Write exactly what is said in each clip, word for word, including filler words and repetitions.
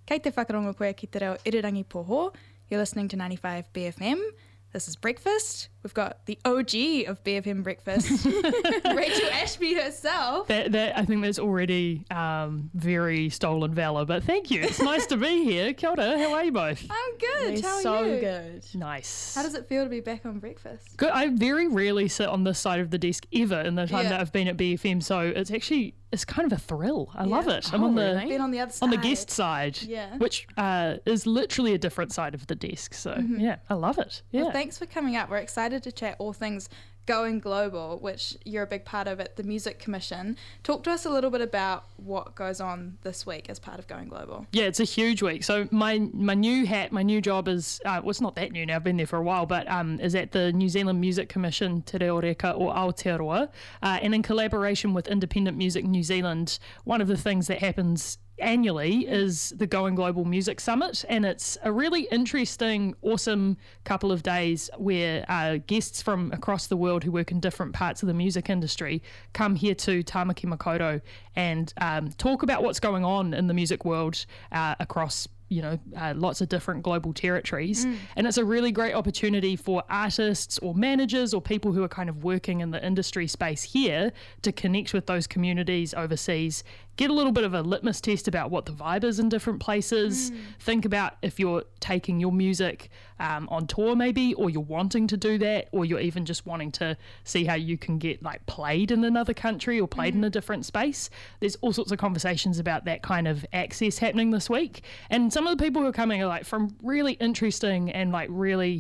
Kei te whakarongo koe ki te reo Irirangi Poho. You're listening to ninety-five B F M. This is Breakfast. We've got the O G of B F M Breakfast, Rachel Ashby herself. That, that I think that's already um, very stolen valor, but thank you. It's nice to be here. Kia ora, how are you both? I'm good. We're How are so you? good. Nice. How does it feel to be back on Breakfast? Good. I very rarely sit on this side of the desk ever in the time Yeah. that I've been at B F M, so it's actually it's kind of a thrill. I love Yeah. it. I'm Oh, on the really? Been on the other side. on the guest side, Yeah. which uh, is literally a different side of the desk. So yeah, I love it. Yeah. Well, thanks for coming up. We're excited to chat all things Going Global, which you're a big part of at the Music Commission. Talk to us a little bit about what goes on this week as part of Going Global. Yeah, it's a huge week. So my my new hat, my new job is, uh, well, it's not that new now, I've been there for a while, but um, is at the New Zealand Music Commission, Te Reo Reka or Aotearoa, uh, and in collaboration with Independent Music New Zealand, one of the things that happens annually is the Going Global Music Summit, and it's a really interesting, awesome couple of days where uh, guests from across the world who work in different parts of the music industry come here to Tāmaki Makaurau and um, talk about what's going on in the music world uh, across you know, uh, lots of different global territories. Mm. And it's a really great opportunity for artists or managers or people who are kind of working in the industry space here to connect with those communities overseas, get a little bit of a litmus test about what the vibe is in different places, mm. think about if you're taking your music um, on tour maybe, or you're wanting to do that, or you're even just wanting to see how you can get like played in another country or played mm. in a different space. There's all sorts of conversations about that kind of access happening this week. And some of the people who are coming are like from really interesting and like really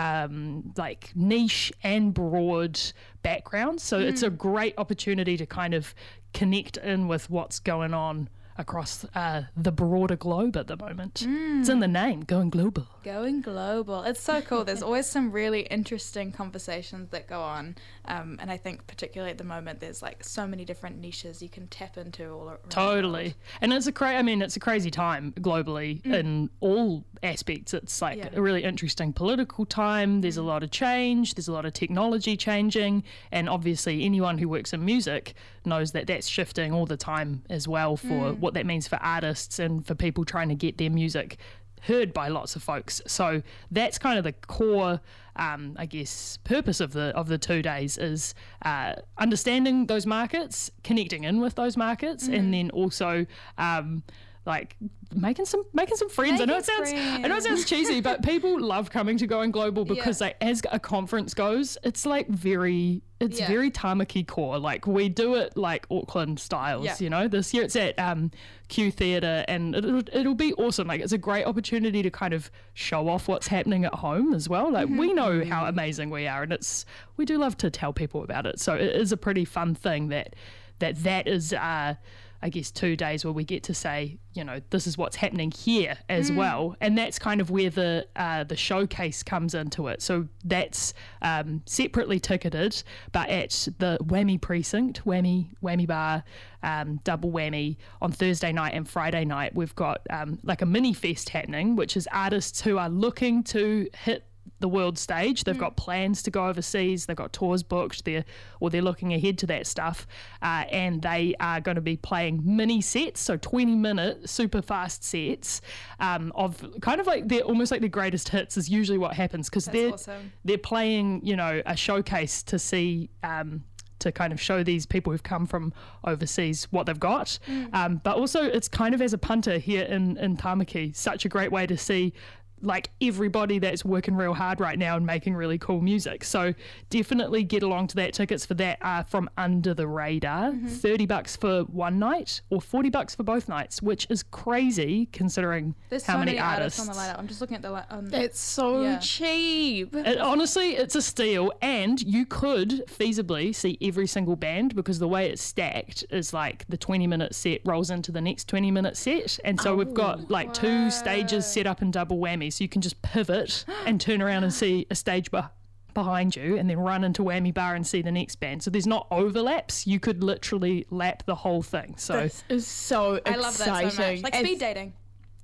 um, like niche and broad backgrounds. So mm. it's a great opportunity to kind of connect in with what's going on across uh, the broader globe at the moment. Mm. It's in the name, Going Global. Going Global. It's so cool. There's always some really interesting conversations that go on. Um, and I think particularly at the moment, there's like so many different niches you can tap into all around. Totally. And it's a cra- I mean, it's a crazy time globally mm. in all aspects. It's like yeah. a really interesting political time. There's mm. a lot of change. There's a lot of technology changing. And obviously anyone who works in music knows that that's shifting all the time as well for mm. what that means for artists and for people trying to get their music heard by lots of folks. So that's kind of the core, um, I guess, purpose of the of the two days is uh, understanding those markets, connecting in with those markets, mm. and then also um, like making some making some friends. Making I know it sounds friends. I know it sounds cheesy, but people love coming to Going Global because yeah. like as a conference goes, it's like very it's yeah. very Tāmaki core. Like we do it like Auckland styles, yeah. you know. This year it's at um, Q Theatre, and it'll, it'll be awesome. Like it's a great opportunity to kind of show off what's happening at home as well. Like mm-hmm. we know how amazing we are, and it's we do love to tell people about it. So it is a pretty fun thing that that that is. Uh, I guess two days where we get to say, you know, this is what's happening here as mm. well, and that's kind of where the uh, the showcase comes into it. So that's um, separately ticketed, but at the Whammy Precinct, Whammy Whammy Bar, um, Double Whammy on Thursday night and Friday night, we've got um, like a mini fest happening, which is artists who are looking to hit the world stage. They've mm. got plans to go overseas, they've got tours booked, they're or they're looking ahead to that stuff, uh, and they are going to be playing mini sets, so twenty minute super fast sets um, of kind of like they're almost like the greatest hits is usually what happens, because they're awesome. they're playing, you know, a showcase to see um, to kind of show these people who've come from overseas what they've got. Mm. Um, but also it's kind of as a punter here in, in Tāmaki, such a great way to see like everybody that's working real hard right now and making really cool music. So definitely get along to that. Tickets for that are from Under the Radar, mm-hmm. thirty bucks for one night or forty bucks for both nights, which is crazy considering There's how so many, many artists. artists on the lineup. I'm just looking at the li- um, It's so yeah. cheap. It, honestly, it's a steal, and you could feasibly see every single band because the way it's stacked is like the twenty minute set rolls into the next twenty minute set, and so Oh, we've got like whoa. two stages set up in double whammy, so you can just pivot and turn around and see a stage be- behind you and then run into Whammy Bar and see the next band. So there's not overlaps. You could literally lap the whole thing. So This is so I exciting. love that so much. Like As- speed dating.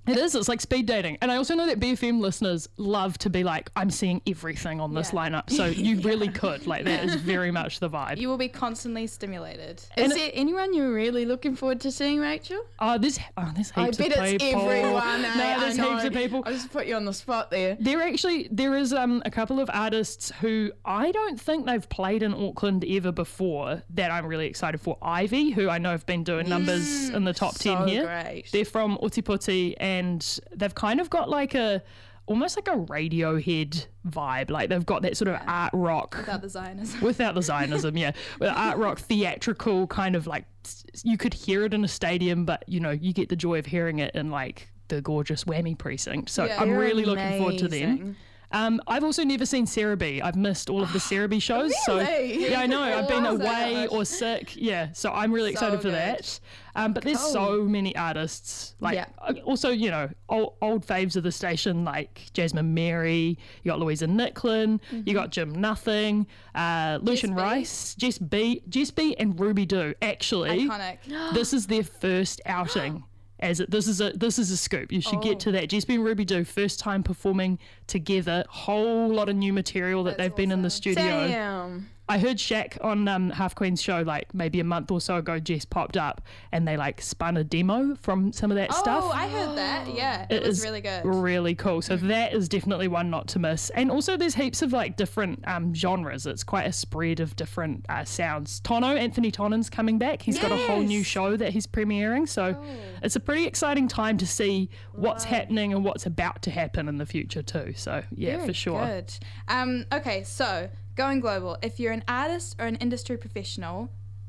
It is. It's like speed dating. And I also know that B F M listeners love to be like, I'm seeing everything on this Yeah. lineup. So you really could. Like, that is very much the vibe. You will be constantly stimulated. Is there anyone you're really looking forward to seeing, Rachel? Oh, there's, oh, there's I heaps bet of it's people. everyone. eh? No, there's I know. heaps of people. I just put you on the spot there. There actually, there is um, a couple of artists who I don't think they've played in Auckland ever before that I'm really excited for. Ivy, who I know have been doing numbers in the top So ten here. great. They're from Otipoti, and they've kind of got like a, almost like a Radiohead vibe. Like they've got that sort of art rock. Without the Zionism. Without the Zionism, yeah. With art rock, theatrical kind of like, you could hear it in a stadium, but you know, you get the joy of hearing it in like the gorgeous Whammy precinct. So Yeah. I'm They're really looking forward to them. amazing. Um, I've also never seen Sarah B. I've missed all of the Sarah B shows. So Really? yeah, I know. I've been love away that. or sick. Yeah, so I'm really So excited for good. that. Um, but there's so many artists. Like Yeah. uh, also, you know, old, old faves of the station like Jasmine Mary. You got Louisa Nicklin. You got Jim Nothing. Uh, Lucian B. Rice. Jess B. Jess B. and Ruby Doo. Actually, Iconic. this is their first outing. As it, this is a this is a scoop. You should get to that. Jess B and Ruby Doo, first time performing together. Whole lot of new material that That's they've been in the awesome. studio. Damn. I heard Shaq on um, Half Queen's show like maybe a month or so ago. Jess popped up and they like spun a demo from some of that Oh, stuff. I heard that. Yeah, it, It was is really good. Really cool. So that is definitely one not to miss. And also there's heaps of like different um, genres. It's quite a spread of different uh, sounds. Tono, Anthony Tonon's coming back. He's got a whole new Yes. show that he's premiering. So it's a pretty exciting time to see what's happening and what's about to happen in the future too. So yeah, Very for sure. Good. Um, okay, so going global. If you're an artist or an industry professional,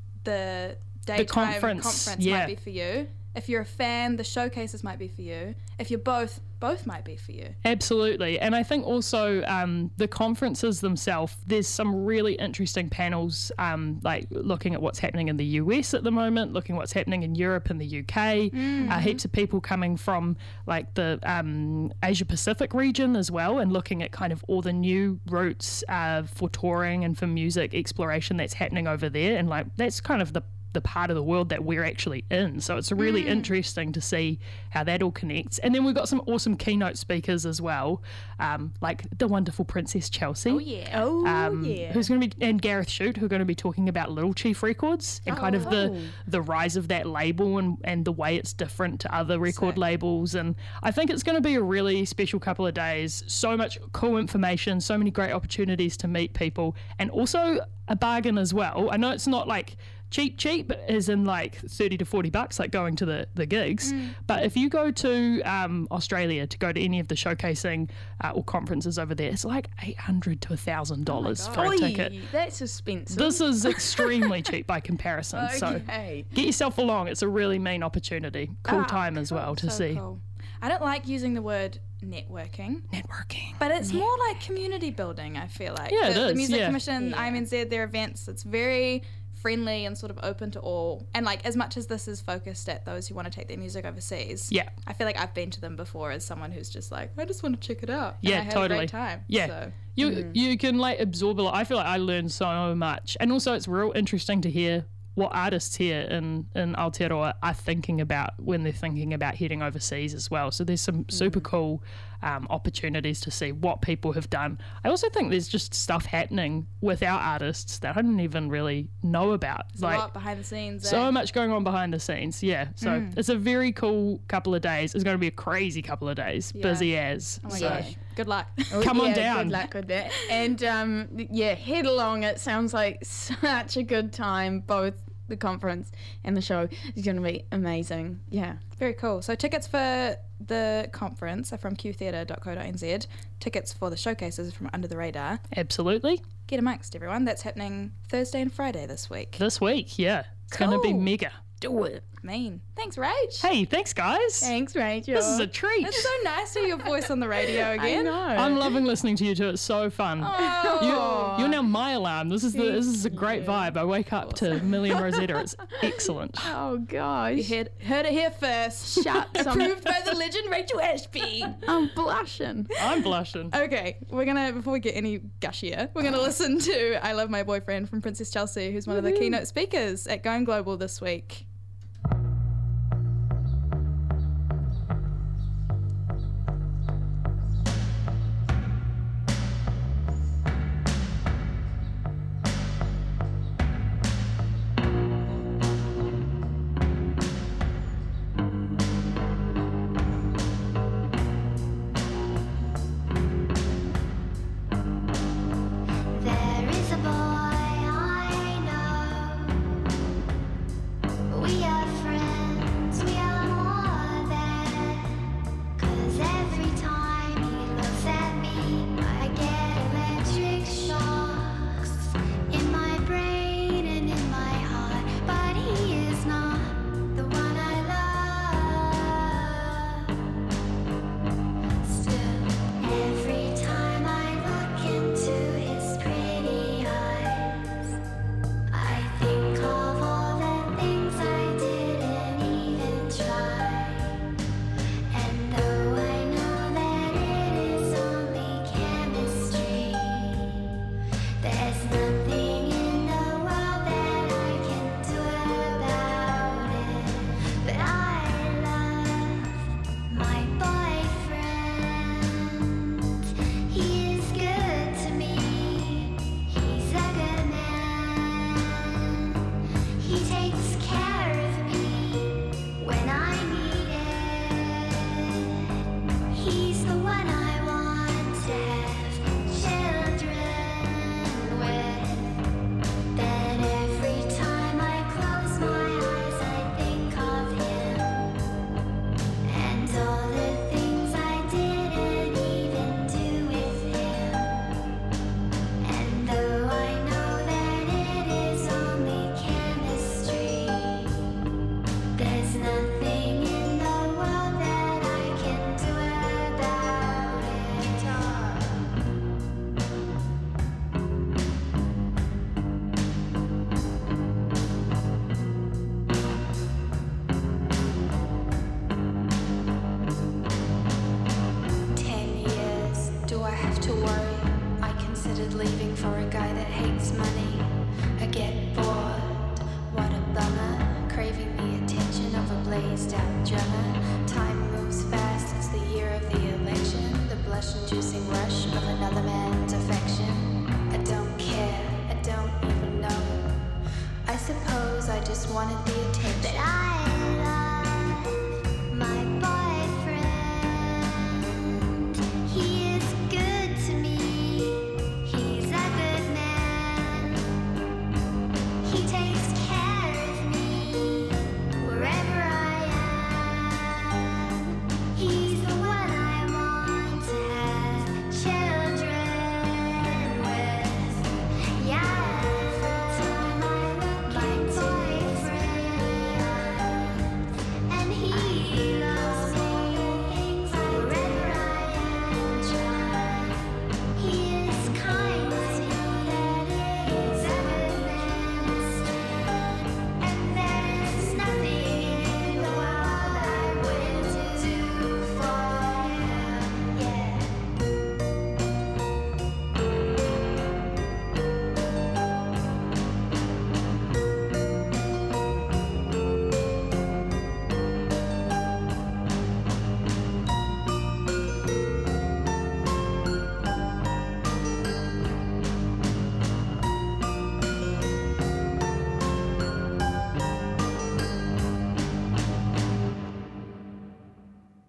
the daytime conference, conference yeah. might be for you. If you're a fan, the showcases might be for you. If you're both, both might be for you. Absolutely. And I think also um, the conferences themselves, there's some really interesting panels, um, like looking at what's happening in the U S at the moment, looking what's happening in Europe and the U K. Uh, heaps of people coming from like the um, Asia Pacific region as well, and looking at kind of all the new routes uh, for touring and for music exploration that's happening over there. And like that's kind of the the part of the world that we're actually in. So it's really Mm. interesting to see how that all connects. And then we've got some awesome keynote speakers as well, um, like the wonderful Princess Chelsea. Oh yeah. Oh, Um, yeah. Who's going to be, and Gareth Shute, who are going to be talking about Little Chief Records and kind of the Oh. the rise of that label and, and the way it's different to other record Sick. labels. And I think it's going to be a really special couple of days. So much cool information, so many great opportunities to meet people, and also a bargain as well. I know it's not like cheap cheap as in like thirty to forty bucks like going to the the gigs, but if you go to um Australia to go to any of the showcasing uh, or conferences over there, it's like eight hundred to a thousand dollars for a Oi, ticket. that's expensive. This is extremely cheap by comparison. So okay. get yourself along. It's a really mean opportunity. Cool Ah, time as well to So see. cool. I don't like using the word networking, Networking. but it's more like community building, I feel like. Yeah, it the, the is, Music yeah. Commission, Yeah. I M N Z, their events, it's very friendly and sort of open to all. And like as much as this is focused at those who want to take their music overseas, Yeah. I feel like I've been to them before as someone who's just like, I just want to check it out. Yeah, and I had totally. a great time. Yeah. So. You you can like absorb a lot. I feel like I learned so much, and also it's real interesting to hear what artists here in in Aotearoa are thinking about when they're thinking about heading overseas as well. So there's some super cool um, opportunities to see what people have done. I also think there's just stuff happening with our artists that I didn't even really know about. There's a lot behind the scenes. So eh? much going on behind the scenes, yeah. So it's a very cool couple of days. It's going to be a crazy couple of days, Yeah. busy as. Oh my so. gosh. Good luck. Oh, Come on yeah, down. Good luck with that. And um, yeah, head along. It sounds like such a good time. Both the conference and the show is going to be amazing. Yeah. Very cool. So tickets for the conference are from q theatre dot co dot n z. Tickets for the showcases from Under the Radar. Absolutely. Get amongst everyone. That's happening Thursday and Friday this week. This week, yeah. It's going to be Cool. mega. Do it. Mean. Thanks, Rach. Hey, thanks, guys. Thanks, Rachel. This is a treat. It's so nice to hear your voice on the radio I again. know. I'm loving listening to you two. It's so fun. Oh. You, you're now my alarm. This is the, this is a great you. vibe. I wake up to Million Rosetta. It's excellent. Oh You gosh. heard, heard it here first. Shut some. Approved by the legend Rachel Ashby. I'm blushing. I'm blushing. Okay, we're gonna before we get any gushier, we're gonna listen to "I Love My Boyfriend" from Princess Chelsea, who's one of the keynote speakers at Going Global this week.